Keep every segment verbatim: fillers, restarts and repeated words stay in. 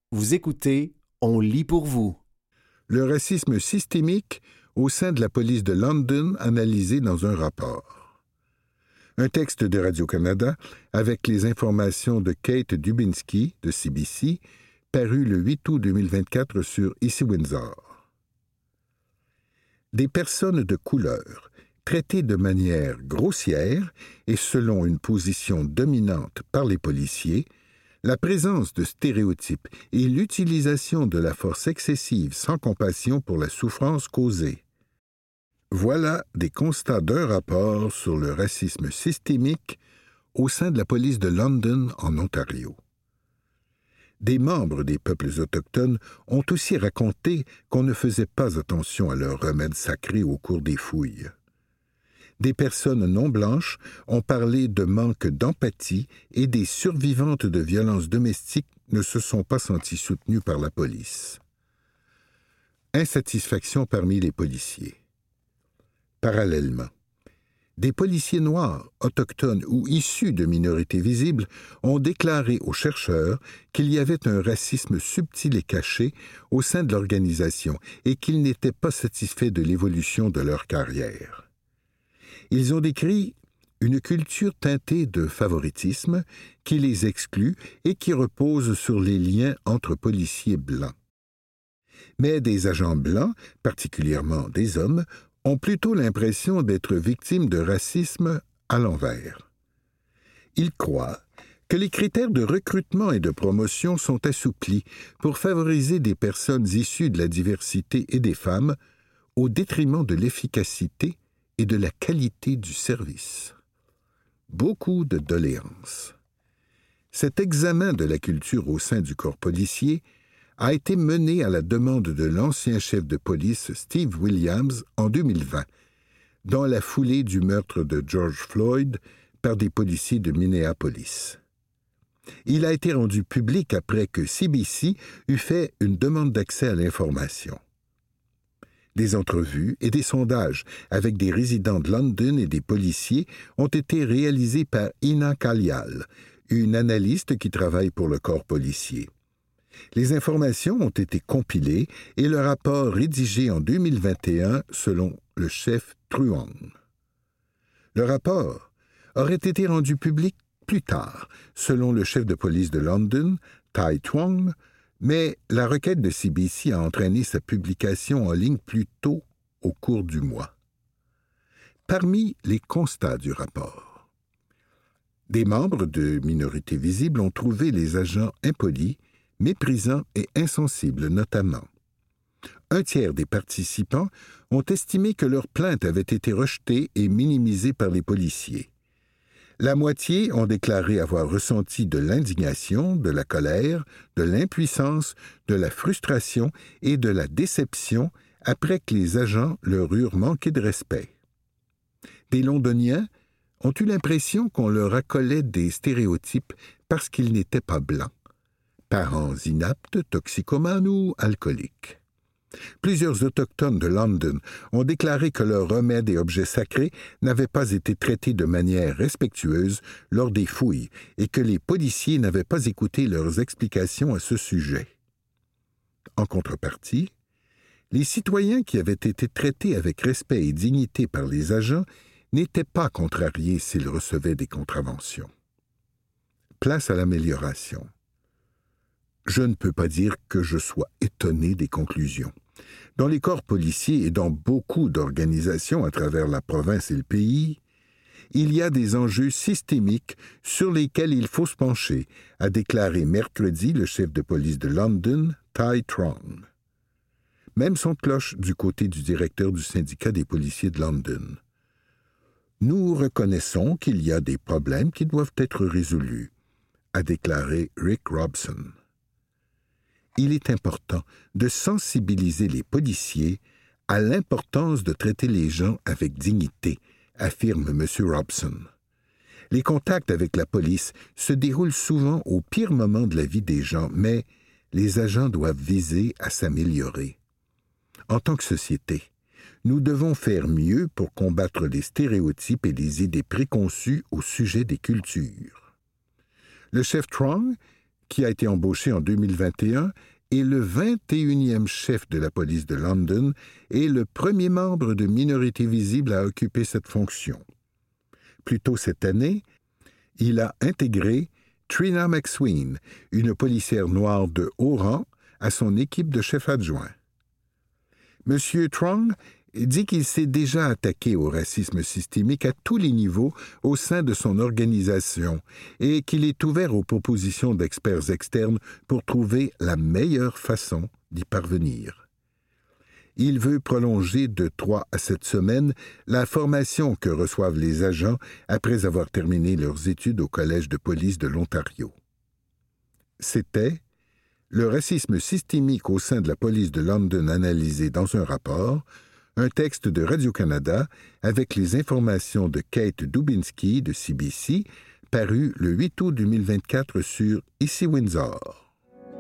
Vous écoutez, on lit pour vous. Le racisme systémique au sein de la police de London analysé dans un rapport. Un texte de Radio-Canada avec les informations de Kate Dubinsky de C B C, paru le huit août deux mille vingt-quatre sur Ici Windsor. Des personnes de couleur traitées de manière grossière et selon une position dominante par les policiers, la présence de stéréotypes et l'utilisation de la force excessive sans compassion pour la souffrance causée. Voilà des constats d'un rapport sur le racisme systémique au sein de la police de London en Ontario. Des membres des peuples autochtones ont aussi raconté qu'on ne faisait pas attention à leurs remèdes sacrés au cours des fouilles. Des personnes non blanches ont parlé de manque d'empathie et des survivantes de violences domestiques ne se sont pas senties soutenues par la police. Insatisfaction parmi les policiers. Parallèlement, des policiers noirs, autochtones ou issus de minorités visibles ont déclaré aux chercheurs qu'il y avait un racisme subtil et caché au sein de l'organisation et qu'ils n'étaient pas satisfaits de l'évolution de leur carrière. Ils ont décrit une culture teintée de favoritisme qui les exclut et qui repose sur les liens entre policiers blancs. Mais des agents blancs, particulièrement des hommes, ont plutôt l'impression d'être victimes de racisme à l'envers. Ils croient que les critères de recrutement et de promotion sont assouplis pour favoriser des personnes issues de la diversité et des femmes au détriment de l'efficacité et de la qualité du service. Beaucoup de doléances. Cet examen de la culture au sein du corps policier a été mené à la demande de l'ancien chef de police Steve Williams en deux mille vingt, dans la foulée du meurtre de George Floyd par des policiers de Minneapolis. Il a été rendu public après que C B C eut fait une demande d'accès à l'information. Des entrevues et des sondages avec des résidents de London et des policiers ont été réalisés par Ina Kalyal, une analyste qui travaille pour le corps policier. Les informations ont été compilées et le rapport rédigé en deux mille vingt et un selon le chef Truong. Le rapport aurait été rendu public plus tard, selon le chef de police de London, Tai Tuong, mais la requête de C B C a entraîné sa publication en ligne plus tôt au cours du mois. Parmi les constats du rapport, des membres de minorités visibles ont trouvé les agents impolis, méprisants et insensibles notamment. Un tiers des participants ont estimé que leurs plaintes avaient été rejetées et minimisées par les policiers. La moitié ont déclaré avoir ressenti de l'indignation, de la colère, de l'impuissance, de la frustration et de la déception après que les agents leur eurent manqué de respect. Des Londoniens ont eu l'impression qu'on leur accolait des stéréotypes parce qu'ils n'étaient pas blancs. Parents inaptes, toxicomanes ou alcooliques. Plusieurs autochtones de London ont déclaré que leurs remèdes et objets sacrés n'avaient pas été traités de manière respectueuse lors des fouilles et que les policiers n'avaient pas écouté leurs explications à ce sujet. En contrepartie, les citoyens qui avaient été traités avec respect et dignité par les agents n'étaient pas contrariés s'ils recevaient des contraventions. Place à l'amélioration. Je ne peux pas dire que je sois étonné des conclusions. Dans les corps policiers et dans beaucoup d'organisations à travers la province et le pays, il y a des enjeux systémiques sur lesquels il faut se pencher, a déclaré mercredi le chef de police de London, Tai Truong. Même son de cloche du côté du directeur du syndicat des policiers de London. Nous reconnaissons qu'il y a des problèmes qui doivent être résolus, a déclaré Rick Robson. Il est important de sensibiliser les policiers à l'importance de traiter les gens avec dignité, affirme M. Robson. Les contacts avec la police se déroulent souvent au pire moment de la vie des gens, mais les agents doivent viser à s'améliorer. En tant que société, nous devons faire mieux pour combattre les stéréotypes et les idées préconçues au sujet des cultures. Le chef Truong qui a été embauché en deux mille vingt et un, est le vingt et unième chef de la police de London et le premier membre de minorité visible à occuper cette fonction. Plus tôt cette année, il a intégré Trina McSween, une policière noire de haut rang, à son équipe de chefs adjoints. M. Trong dit qu'il s'est déjà attaqué au racisme systémique à tous les niveaux au sein de son organisation et qu'il est ouvert aux propositions d'experts externes pour trouver la meilleure façon d'y parvenir. Il veut prolonger de trois à sept semaines la formation que reçoivent les agents après avoir terminé leurs études au Collège de police de l'Ontario. C'était « Le racisme systémique au sein de la police de London analysé dans un rapport », un texte de Radio-Canada avec les informations de Kate Dubinsky de C B C, paru le huit août deux mille vingt-quatre sur Ici Windsor.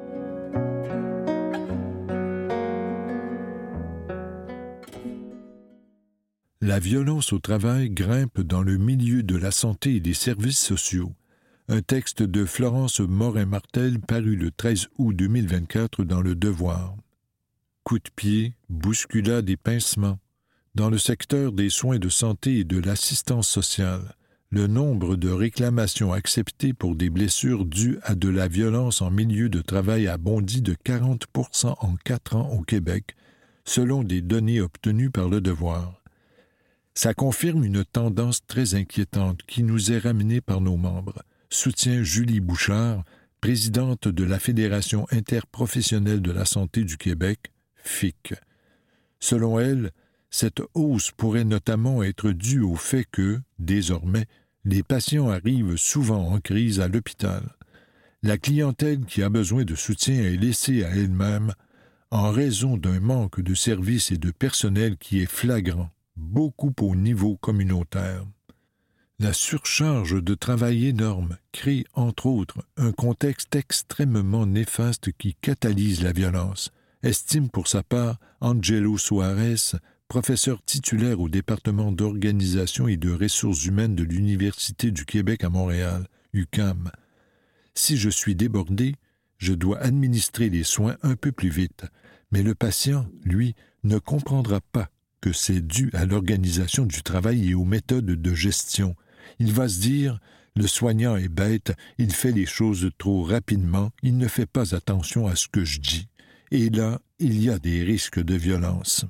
La violence au travail grimpe dans le milieu de la santé et des services sociaux. Un texte de Florence Morin-Martel paru le treize août deux mille vingt-quatre dans Le Devoir. Coups de pied, bousculades et pincements. Dans le secteur des soins de santé et de l'assistance sociale, le nombre de réclamations acceptées pour des blessures dues à de la violence en milieu de travail a bondi de quarante pour cent en quatre ans au Québec, selon des données obtenues par Le Devoir. Ça confirme une tendance très inquiétante qui nous est ramenée par nos membres, soutient Julie Bouchard, présidente de la Fédération interprofessionnelle de la santé du Québec, F I C. Selon elle, cette hausse pourrait notamment être due au fait que, désormais, les patients arrivent souvent en crise à l'hôpital. La clientèle qui a besoin de soutien est laissée à elle-même en raison d'un manque de services et de personnel qui est flagrant, beaucoup au niveau communautaire. La surcharge de travail énorme crée, entre autres, un contexte extrêmement néfaste qui catalyse la violence, estime pour sa part Angelo Soares, professeur titulaire au département d'organisation et de ressources humaines de l'Université du Québec à Montréal, U Q A M. Si je suis débordé, je dois administrer les soins un peu plus vite, mais le patient, lui, ne comprendra pas que c'est dû à l'organisation du travail et aux méthodes de gestion. Il va se dire « le soignant est bête, il fait les choses trop rapidement, il ne fait pas attention à ce que je dis. » Et là, il y a des risques de violence.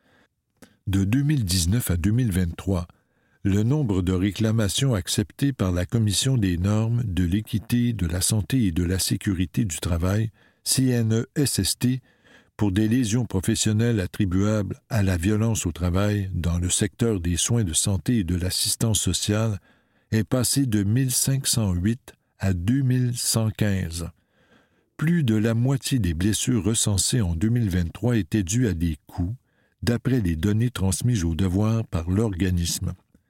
De deux mille dix-neuf à deux mille vingt-trois, le nombre de réclamations acceptées par la Commission des normes de l'équité, de la santé et de la sécurité du travail, C N E S S T, pour des lésions professionnelles attribuables à la violence au travail dans le secteur des soins de santé et de l'assistance sociale est passé de mille cinq cent huit à deux mille cent quinze. Plus de la moitié des blessures recensées en deux mille vingt-trois étaient dues à des coups, d'après les données transmises au Devoir par l'organisme.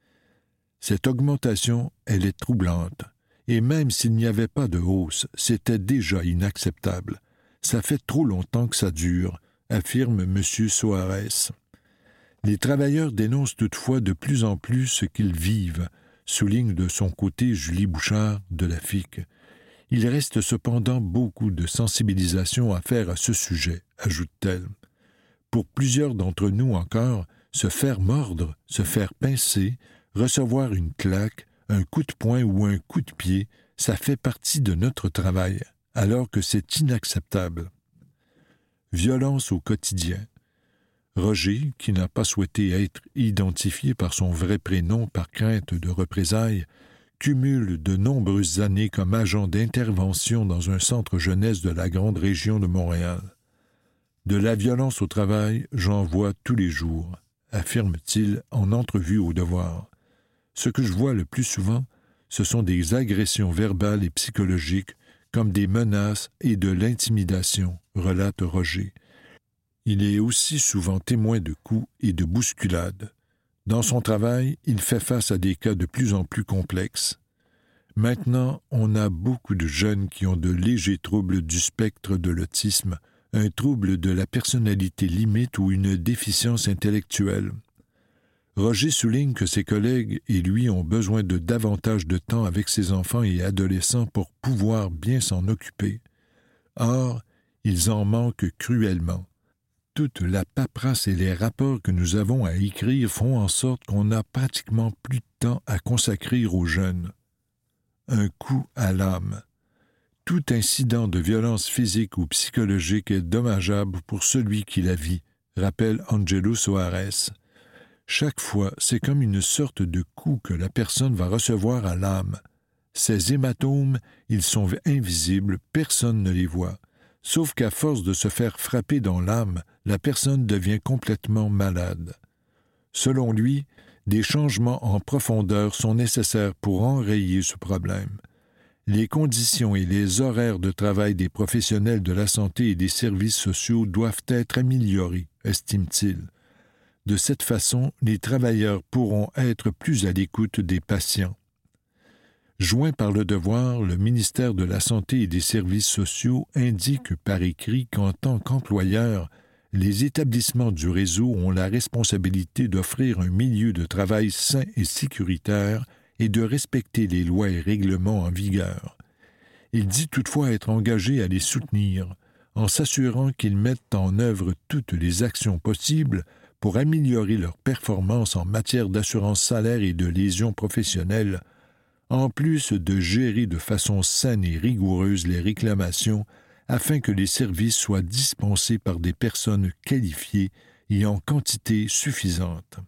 Cette augmentation, elle est troublante, et même s'il n'y avait pas de hausse, c'était déjà inacceptable. Ça fait trop longtemps que ça dure, affirme M. Soares. Les travailleurs dénoncent toutefois de plus en plus ce qu'ils vivent, souligne de son côté Julie Bouchard de la F I C. Il reste cependant beaucoup de sensibilisation à faire à ce sujet, ajoute-t-elle. Pour plusieurs d'entre nous encore, se faire mordre, se faire pincer, recevoir une claque, un coup de poing ou un coup de pied, ça fait partie de notre travail, alors que c'est inacceptable. Violence au quotidien. Roger, qui n'a pas souhaité être identifié par son vrai prénom par crainte de représailles, cumule de nombreuses années comme agent d'intervention dans un centre jeunesse de la grande région de Montréal. De la violence au travail, j'en vois tous les jours, affirme-t-il en entrevue au Devoir. Ce que je vois le plus souvent, ce sont des agressions verbales et psychologiques, comme des menaces et de l'intimidation, relate Roger. Il est aussi souvent témoin de coups et de bousculades. Dans son travail, il fait face à des cas de plus en plus complexes. Maintenant, on a beaucoup de jeunes qui ont de légers troubles du spectre de l'autisme, un trouble de la personnalité limite ou une déficience intellectuelle. Roger souligne que ses collègues et lui ont besoin de davantage de temps avec ses enfants et adolescents pour pouvoir bien s'en occuper. Or, ils en manquent cruellement. Toute la paperasse et les rapports que nous avons à écrire font en sorte qu'on n'a pratiquement plus de temps à consacrer aux jeunes. Un coup à l'âme. Tout incident de violence physique ou psychologique est dommageable pour celui qui la vit, rappelle Angelo Soares. Chaque fois, c'est comme une sorte de coup que la personne va recevoir à l'âme. Ces hématomes, ils sont invisibles, personne ne les voit. Sauf qu'à force de se faire frapper dans l'âme, la personne devient complètement malade. Selon lui, des changements en profondeur sont nécessaires pour enrayer ce problème. Les conditions et les horaires de travail des professionnels de la santé et des services sociaux doivent être améliorés, estime-t-il. De cette façon, les travailleurs pourront être plus à l'écoute des patients. Joint par le Devoir, le ministère de la Santé et des Services sociaux indique par écrit qu'en tant qu'employeur, les établissements du réseau ont la responsabilité d'offrir un milieu de travail sain et sécuritaire et de respecter les lois et règlements en vigueur. Il dit toutefois être engagé à les soutenir, en s'assurant qu'ils mettent en œuvre toutes les actions possibles pour améliorer leur performance en matière d'assurance salaire et de lésions professionnelles, en plus de gérer de façon saine et rigoureuse les réclamations afin que les services soient dispensés par des personnes qualifiées et en quantité suffisante.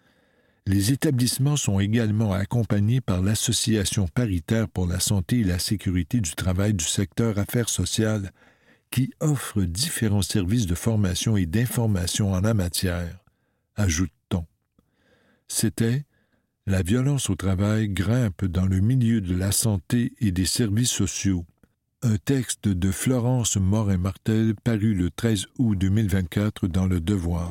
Les établissements sont également accompagnés par l'Association paritaire pour la santé et la sécurité du travail du secteur affaires sociales qui offre différents services de formation et d'information en la matière, ajoute-t-on. C'était « La violence au travail grimpe dans le milieu de la santé et des services sociaux », un texte de Florence Morin-Martel paru le treize août deux mille vingt-quatre dans Le Devoir.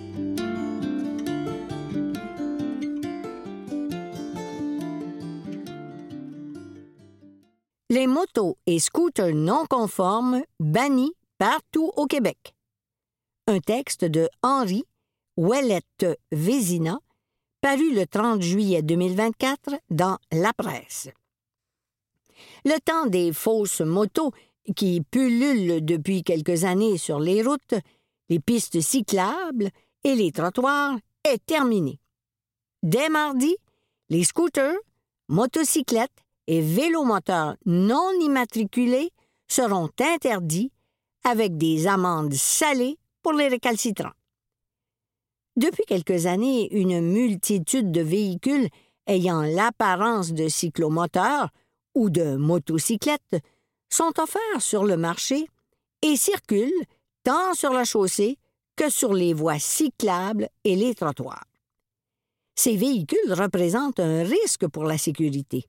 Les motos et scooters non conformes bannis partout au Québec. Un texte de Henri Ouellette-Vézina, paru le trente juillet deux mille vingt-quatre dans La Presse. Le temps des fausses motos qui pullulent depuis quelques années sur les routes, les pistes cyclables et les trottoirs est terminé. Dès mardi, les scooters, motocyclettes et vélomoteurs non immatriculés seront interdits avec des amendes salées pour les récalcitrants. Depuis quelques années, une multitude de véhicules ayant l'apparence de cyclomoteurs ou de motocyclettes sont offerts sur le marché et circulent tant sur la chaussée que sur les voies cyclables et les trottoirs. Ces véhicules représentent un risque pour la sécurité.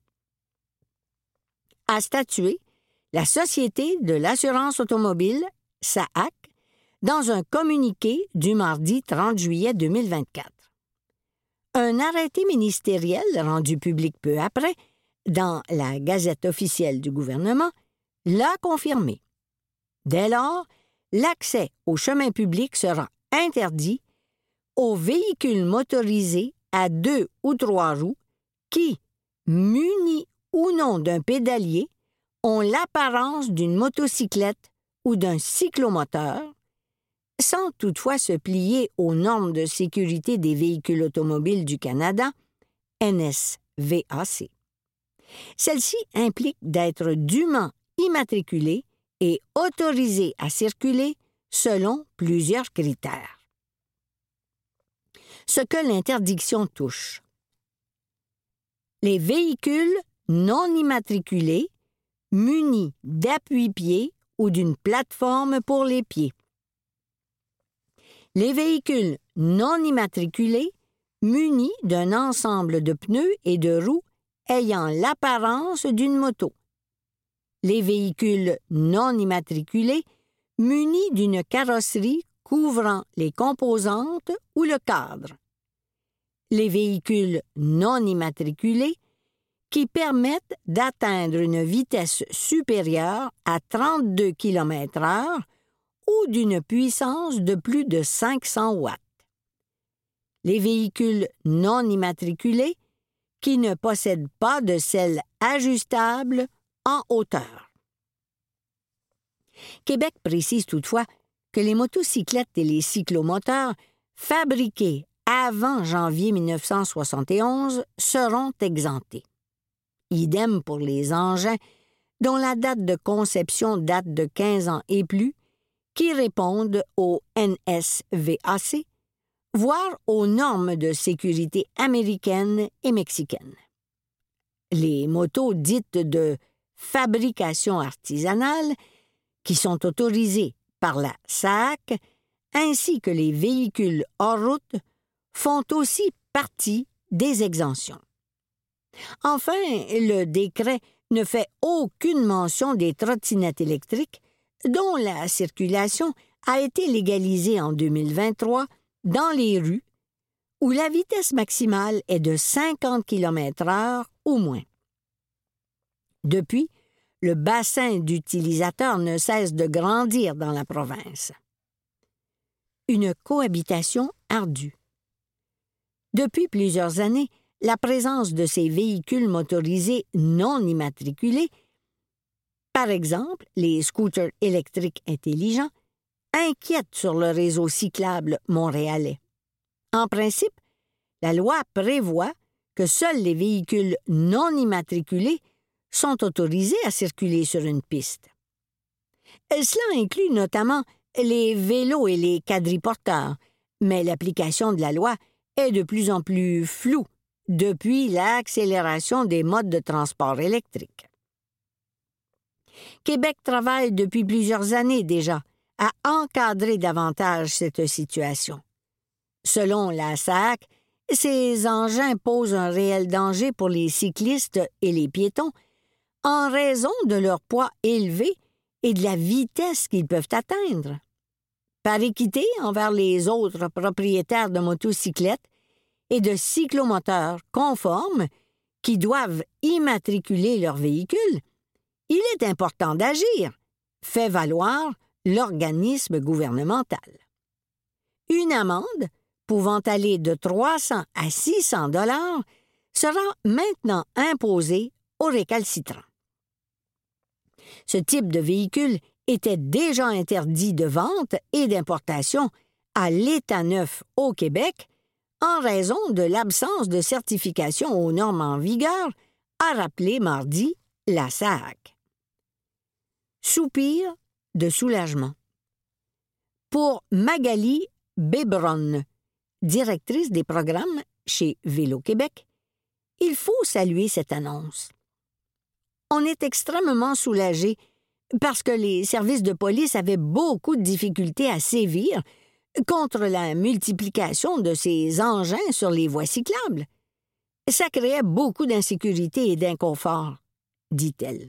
A statué la Société de l'assurance automobile, S A A C, dans un communiqué du mardi trente juillet deux mille vingt-quatre. Un arrêté ministériel rendu public peu après, dans la Gazette officielle du gouvernement, l'a confirmé. Dès lors, l'accès au chemin public sera interdit aux véhicules motorisés à deux ou trois roues qui, munis ou non d'un pédalier, ont l'apparence d'une motocyclette ou d'un cyclomoteur, sans toutefois se plier aux normes de sécurité des véhicules automobiles du Canada, N S V A C. Celle-ci implique d'être dûment immatriculé et autorisé à circuler selon plusieurs critères. Ce que l'interdiction touche. Les véhicules non immatriculés munis d'appuie-pieds ou d'une plateforme pour les pieds. Les véhicules non immatriculés munis d'un ensemble de pneus et de roues ayant l'apparence d'une moto. Les véhicules non immatriculés munis d'une carrosserie couvrant les composantes ou le cadre. Les véhicules non immatriculés qui permettent d'atteindre une vitesse supérieure à trente-deux kilomètres heure ou d'une puissance de plus de cinq cents watts. les véhicules non immatriculés qui ne possèdent pas de selle ajustable en hauteur. Québec précise toutefois que les motocyclettes et les cyclomoteurs fabriqués avant janvier mille neuf cent soixante et onze seront exemptés. Idem pour les engins dont la date de conception date de quinze ans et plus, qui répondent au N S V A C, voire aux normes de sécurité américaines et mexicaines. Les motos dites de fabrication artisanale, qui sont autorisées par la S A A C, ainsi que les véhicules hors route, font aussi partie des exemptions. Enfin, le décret ne fait aucune mention des trottinettes électriques, dont la circulation a été légalisée en deux mille vingt-trois dans les rues, où la vitesse maximale est de cinquante kilomètres heure ou moins. Depuis, le bassin d'utilisateurs ne cesse de grandir dans la province. Une cohabitation ardue. Depuis plusieurs années, la présence de ces véhicules motorisés non immatriculés, par exemple les scooters électriques intelligents, inquiète sur le réseau cyclable montréalais. En principe, la loi prévoit que seuls les véhicules non immatriculés sont autorisés à circuler sur une piste. Cela inclut notamment les vélos et les quadriporteurs, mais l'application de la loi est de plus en plus floue depuis l'accélération des modes de transport électriques. Québec travaille depuis plusieurs années déjà à encadrer davantage cette situation. Selon la S A A C, ces engins posent un réel danger pour les cyclistes et les piétons en raison de leur poids élevé et de la vitesse qu'ils peuvent atteindre. Par équité envers les autres propriétaires de motocyclettes et de cyclomoteurs conformes qui doivent immatriculer leurs véhicules, il est important d'agir, fait valoir l'organisme gouvernemental. Une amende pouvant aller de trois cents à six cents dollars sera maintenant imposée aux récalcitrants. Ce type de véhicule était déjà interdit de vente et d'importation à l'état neuf au Québec en raison de l'absence de certification aux normes en vigueur, a rappelé mardi la S A A C. Soupir de soulagement. Pour Magali Bébronne, directrice des programmes chez Vélo Québec, il faut saluer cette annonce. On est extrêmement soulagé parce que les services de police avaient beaucoup de difficultés à sévir contre la multiplication de ces engins sur les voies cyclables. Ça créait beaucoup d'insécurité et d'inconfort, dit-elle.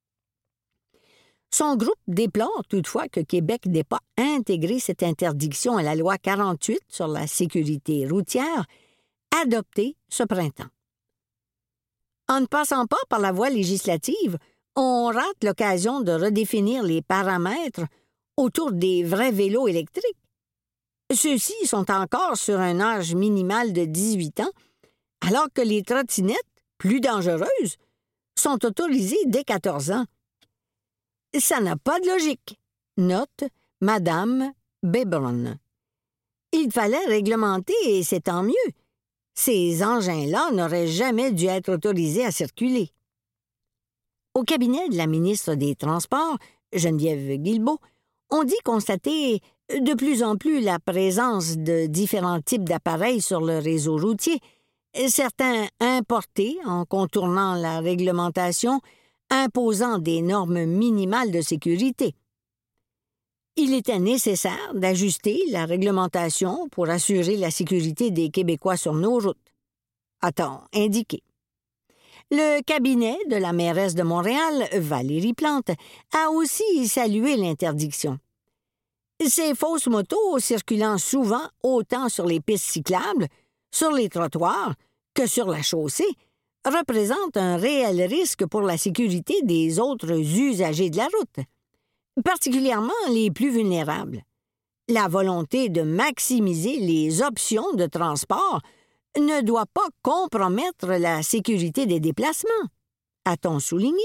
Son groupe déplore toutefois que Québec n'ait pas intégré cette interdiction à la loi quarante-huit sur la sécurité routière, adoptée ce printemps. En ne passant pas par la voie législative, on rate l'occasion de redéfinir les paramètres autour des vrais vélos électriques. Ceux-ci sont encore sur un âge minimal de dix-huit ans, alors que les trottinettes, plus dangereuses, sont autorisées dès quatorze ans. Ça n'a pas de logique, note Madame Bébronne. Il fallait réglementer et c'est tant mieux. Ces engins-là n'auraient jamais dû être autorisés à circuler. Au cabinet de la ministre des Transports, Geneviève Guilbeault, on dit constater de plus en plus la présence de différents types d'appareils sur le réseau routier, certains importés en contournant la réglementation, imposant des normes minimales de sécurité. Il était nécessaire d'ajuster la réglementation pour assurer la sécurité des Québécois sur nos routes, a-t-on indiqué. Le cabinet de la mairesse de Montréal, Valérie Plante, a aussi salué l'interdiction. Ces fausses motos circulant souvent autant sur les pistes cyclables, sur les trottoirs que sur la chaussée représentent un réel risque pour la sécurité des autres usagers de la route, particulièrement les plus vulnérables. La volonté de maximiser les options de transport ne doit pas compromettre la sécurité des déplacements, a-t-on souligné.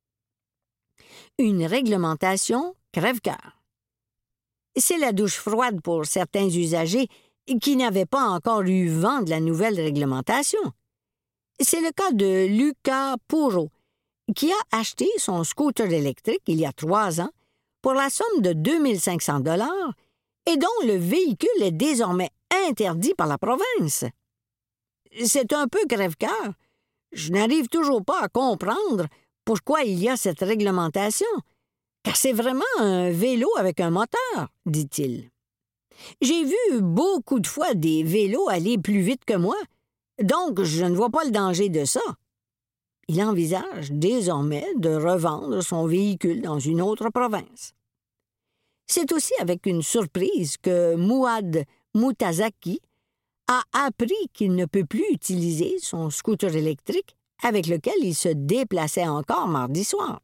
Une réglementation crève-cœur. C'est la douche froide pour certains usagers qui n'avaient pas encore eu vent de la nouvelle réglementation. C'est le cas de Luca Puro, qui a acheté son scooter électrique il y a trois ans pour la somme de deux mille cinq cents dollars et dont le véhicule est désormais interdit par la province. C'est un peu crève-cœur. Je n'arrive toujours pas à comprendre pourquoi il y a cette réglementation, car c'est vraiment un vélo avec un moteur, dit-il. J'ai vu beaucoup de fois des vélos aller plus vite que moi, donc je ne vois pas le danger de ça. Il envisage désormais de revendre son véhicule dans une autre province. C'est aussi avec une surprise que Mouad Moutazaki a appris qu'il ne peut plus utiliser son scooter électrique avec lequel il se déplaçait encore mardi soir.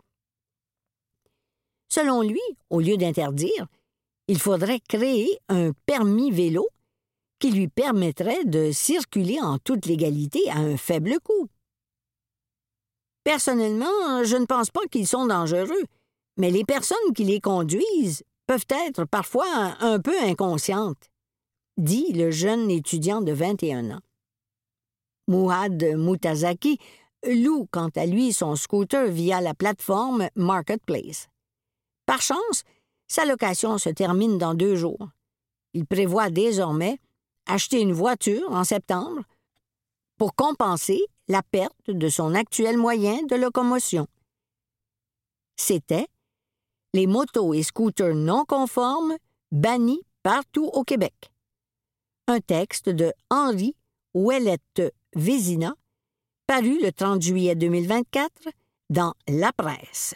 Selon lui, au lieu d'interdire, il faudrait créer un permis vélo qui lui permettrait de circuler en toute légalité à un faible coût. Personnellement, je ne pense pas qu'ils sont dangereux, mais les personnes qui les conduisent peuvent être parfois un peu inconscientes, dit le jeune étudiant de vingt et un ans. Mouad Moutazaki loue quant à lui son scooter via la plateforme Marketplace. Par chance, sa location se termine dans deux jours. Il prévoit désormais acheter une voiture en septembre pour compenser la perte de son actuel moyen de locomotion. C'était les motos et scooters non conformes bannis partout au Québec. Un texte de Henri Ouellette-Vézina, paru le trente juillet deux mille vingt-quatre dans La Presse.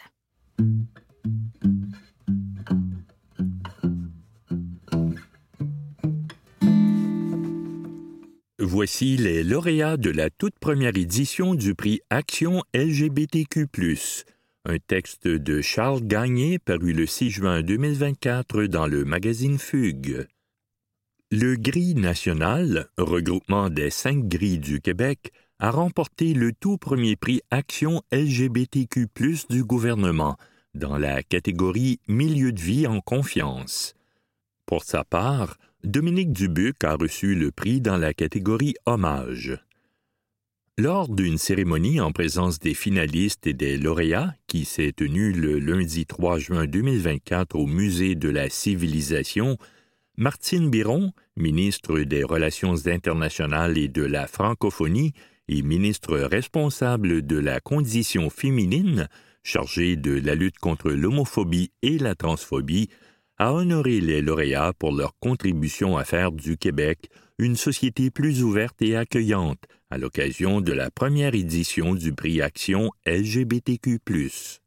Voici les lauréats de la toute première édition du prix Action L G B T Q plus, un texte de Charles Gagné paru le six juin deux mille vingt-quatre dans le magazine Fugue. Le Gris national, regroupement des cinq grilles du Québec, a remporté le tout premier prix Action L G B T Q plus du gouvernement, dans la catégorie Milieu de vie en confiance. Pour sa part, Dominique Dubuc a reçu le prix dans la catégorie Hommage. Lors d'une cérémonie en présence des finalistes et des lauréats, qui s'est tenue le lundi trois juin deux mille vingt-quatre au Musée de la Civilisation, Martine Biron, ministre des Relations internationales et de la francophonie et ministre responsable de la condition féminine, chargée de la lutte contre l'homophobie et la transphobie, a honoré les lauréats pour leur contribution à faire du Québec une société plus ouverte et accueillante à l'occasion de la première édition du prix Action L G B T Q plus.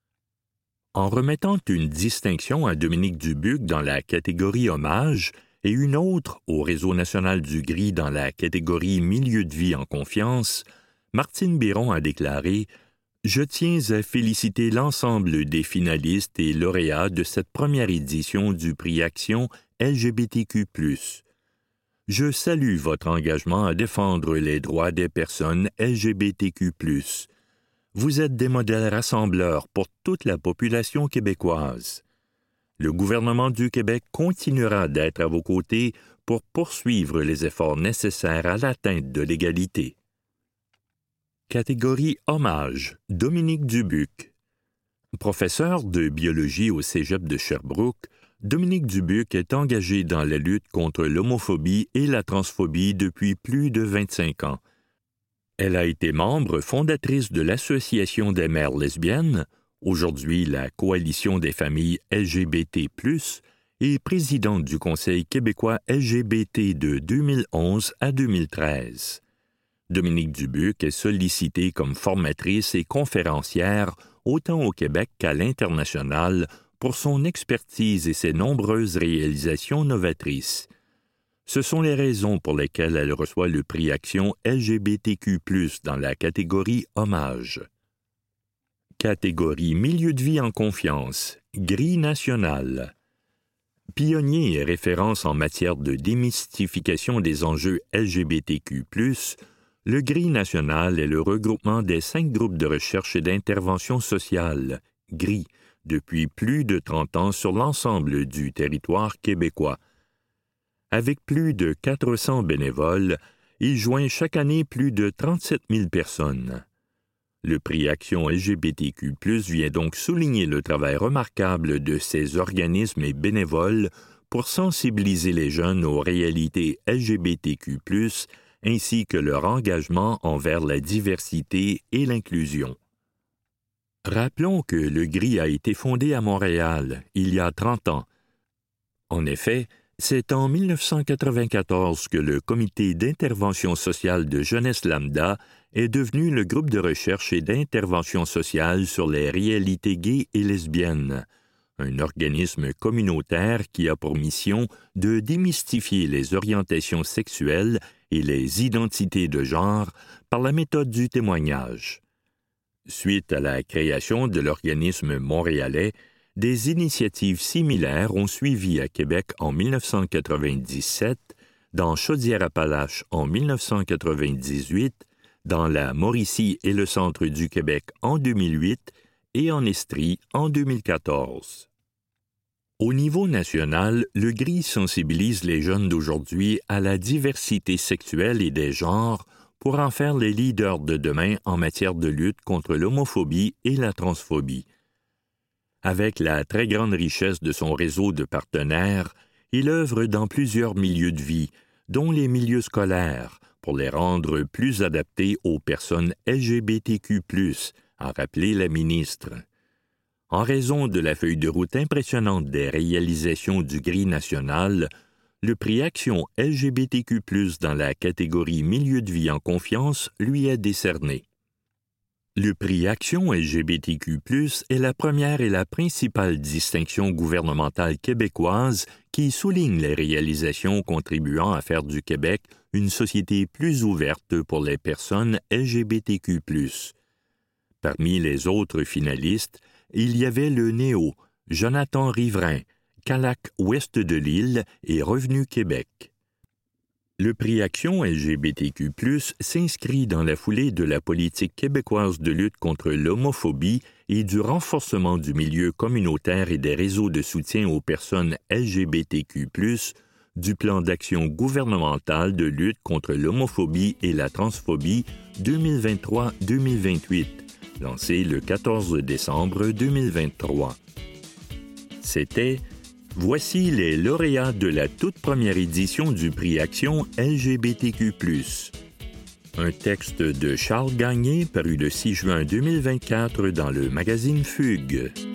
En remettant une distinction à Dominique Dubuc dans la catégorie Hommage et une autre au Réseau national du Gris dans la catégorie Milieu de vie en confiance, Martine Biron a déclaré « Je tiens à féliciter l'ensemble des finalistes et lauréats de cette première édition du prix Action L G B T Q plus. Je salue votre engagement à défendre les droits des personnes L G B T Q plus. Vous êtes des modèles rassembleurs pour toute la population québécoise. Le gouvernement du Québec continuera d'être à vos côtés pour poursuivre les efforts nécessaires à l'atteinte de l'égalité. » Catégorie Hommage, Dominique Dubuc. Professeur de biologie au Cégep de Sherbrooke, Dominique Dubuc est engagé dans la lutte contre l'homophobie et la transphobie depuis plus de vingt-cinq ans. Elle a été membre fondatrice de l'Association des mères lesbiennes, aujourd'hui la Coalition des familles L G B T plus, et présidente du Conseil québécois L G B T de deux mille onze à deux mille treize. Dominique Dubuc est sollicitée comme formatrice et conférencière autant au Québec qu'à l'international pour son expertise et ses nombreuses réalisations novatrices. Ce sont les raisons pour lesquelles elle reçoit le prix Action L G B T Q plus dans la catégorie Hommage. Catégorie Milieu de vie en confiance, Gris national. Pionnier et référence en matière de démystification des enjeux L G B T Q plus, le G R I national est le regroupement des cinq groupes de recherche et d'intervention sociale, G R I, depuis plus de trente ans sur l'ensemble du territoire québécois. Avec plus de quatre cents bénévoles, il joint chaque année plus de trente-sept mille personnes. Le prix Action L G B T Q plus, vient donc souligner le travail remarquable de ces organismes et bénévoles pour sensibiliser les jeunes aux réalités L G B T Q plus, ainsi que leur engagement envers la diversité et l'inclusion. Rappelons que le G R I a été fondé à Montréal il y a trente ans. En effet, c'est en mille neuf cent quatre-vingt-quatorze que le Comité d'intervention sociale de jeunesse lambda est devenu le groupe de recherche et d'intervention sociale sur les réalités gays et lesbiennes, un organisme communautaire qui a pour mission de démystifier les orientations sexuelles et les identités de genre par la méthode du témoignage. Suite à la création de l'organisme montréalais, des initiatives similaires ont suivi à Québec en mille neuf cent quatre-vingt-dix-sept, dans Chaudière-Appalaches en mille neuf cent quatre-vingt-dix-huit, dans la Mauricie et le centre du Québec en deux mille huit et en Estrie en deux mille quatorze. Au niveau national, le G R I sensibilise les jeunes d'aujourd'hui à la diversité sexuelle et des genres pour en faire les leaders de demain en matière de lutte contre l'homophobie et la transphobie. Avec la très grande richesse de son réseau de partenaires, il œuvre dans plusieurs milieux de vie, dont les milieux scolaires, pour les rendre plus adaptés aux personnes L G B T Q plus, a rappelé la ministre. En raison de la feuille de route impressionnante des réalisations du G R I national, le prix Action L G B T Q plus, dans la catégorie Milieu de vie en confiance lui est décerné. Le prix Action L G B T Q plus, est la première et la principale distinction gouvernementale québécoise qui souligne les réalisations contribuant à faire du Québec une société plus ouverte pour les personnes L G B T Q plus. Parmi les autres finalistes, il y avait le Néo, Jonathan Riverain, Calac Ouest de l'Île et Revenu Québec. Le prix Action L G B T Q plus, s'inscrit dans la foulée de la politique québécoise de lutte contre l'homophobie et du renforcement du milieu communautaire et des réseaux de soutien aux personnes L G B T Q plus, du plan d'action gouvernemental de lutte contre l'homophobie et la transphobie deux mille vingt-trois à deux mille vingt-huit, lancé le quatorze décembre deux mille vingt-trois. C'était « Voici les lauréats de la toute première édition du prix Action L G B T Q plus ». Un texte de Charles Gagné paru le six juin deux mille vingt-quatre dans le magazine Fugue.